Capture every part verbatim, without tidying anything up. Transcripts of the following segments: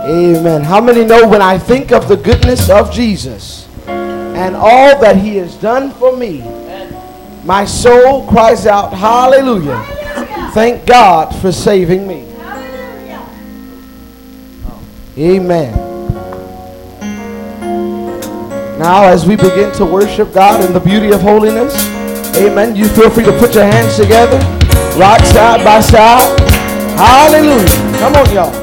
Amen. How many know when I think of the goodness of Jesus and all that he has done for me, my soul cries out, hallelujah. Thank God for saving me. Amen. Now as we begin to worship God in the beauty of holiness, amen, you feel free to put your hands together, rock side by side. Hallelujah. Come on, y'all.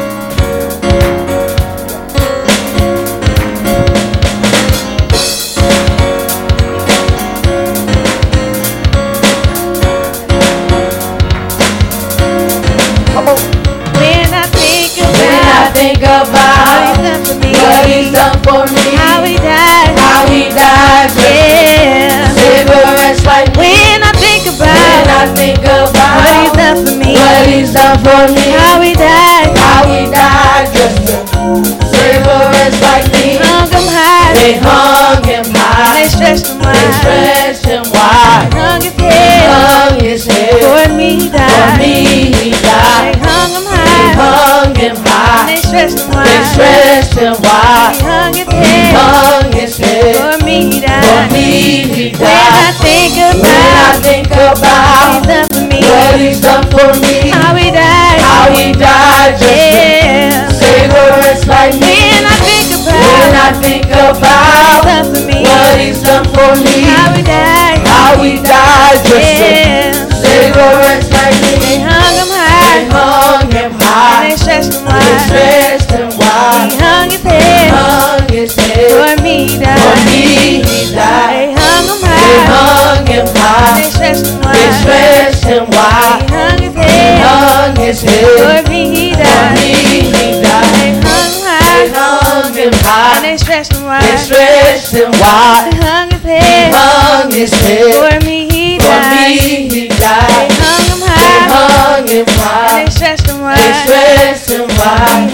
Think about what he's done for me, how he died, how he died, yeah. Save a wretch like me. When I think about, when I think about what he's done for me, what he's done for me, how he died, how he died, just to save a wretch like me. Hung him high, they hung him high, they stretched him wide, they stretched him wide, hung his head, hung his head, for me he died, for me he died. They hung him high, they hung him high, they stretched him wide, they stretched him wide, he hung his head, hung his head, for me he died, for me he died. When I think about, when I think about what he's done for me, what he's done for me, how he died, how he died, just yeah. to save a wretch like me. When I think about, when I think about what he's done for me, what he's done for me, how he died, how he died, just yeah. to save a wretch like me. They hung him They high, hung him and high, they stretched him they wide, stretched him wide, he hung his head, hung his head, for me he for died, me he died. they hung him They high, hung him and high, they stretched him they wide, stretched him he wide, hung his he head, hung his head, for me he for died, me he died. they hung him They high, hung him and high, they stretched him they wide, stretched him wide, he hung his he head, hung his head, for me he for died, me he they died. hung him They high, hung him and high, they stretched him they wide, stretched him he wide,